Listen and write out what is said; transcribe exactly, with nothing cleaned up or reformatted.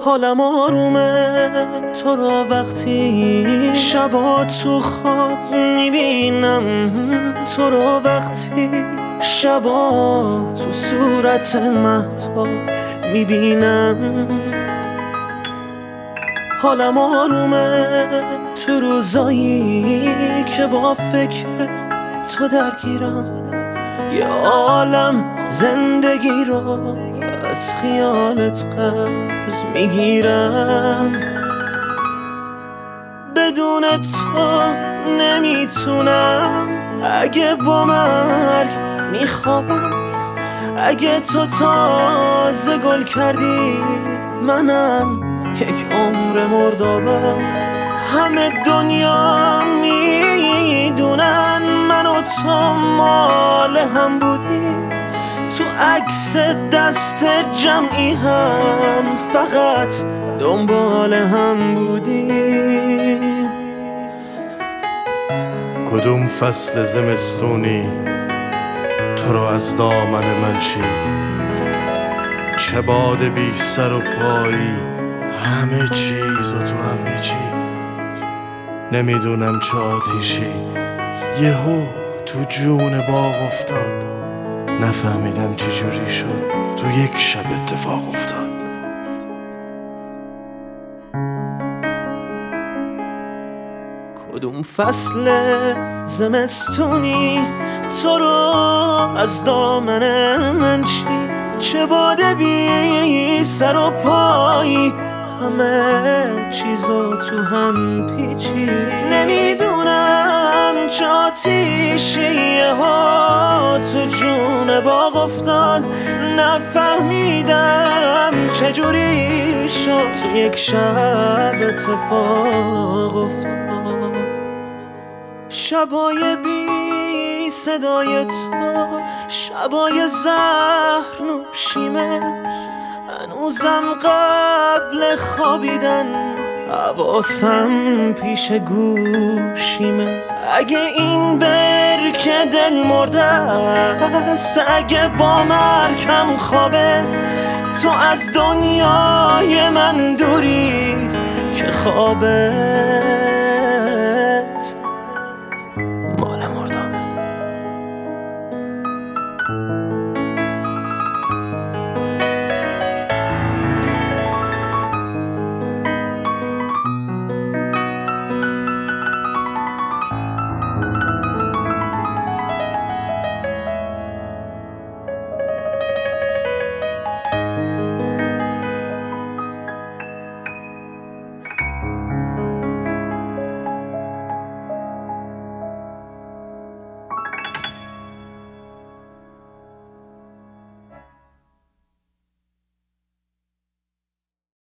حالم آرومه تو را وقتی شبا تو خواب میبینم، تو را وقتی شبا تو صورت مهتاب میبینم. حالم آرومه تو روزایی که با فکر تو درگیرم، یه عالم زندگی رو از خیالت قرض میگیرم. بدون تو نمیتونم، اگه با مرگ میخوابم، اگه تو تازه گل کردی منم یک عمر مردابم. همه دنیا میدونن من و تو مال هم بودیم، تو عکس دست جمعی هم فقط دنبال هم بودیم. کدوم فصل زمستونی تو رو از دامن من چید، چه باد بی سر و پایی همه چیزو تو هم پیچید. نمیدونم چه آتیشی یهو تو جون باغ افتاد، نفهمیدم چی جوری شد تو یک شب اتفاق افتاد. کدوم فصل زمستونی تو رو از دامن من چید، چه باده بی سر و پایی همه چیزو تو هم پیچید. نمیدونم چه آتیشی یهو تو جون باغ افتاد، نفهمیدم چجوری شد تو یک شب اتفاق افتاد. شبای بی صدای تو، شبای زهر نوشیمه، هنوزم قبل خوابیدن حواسم پیش گوشیمه. اگه این برکه دل مرده است، اگه با مرگم خوابه، تو از دنیای من دوری که خوابه.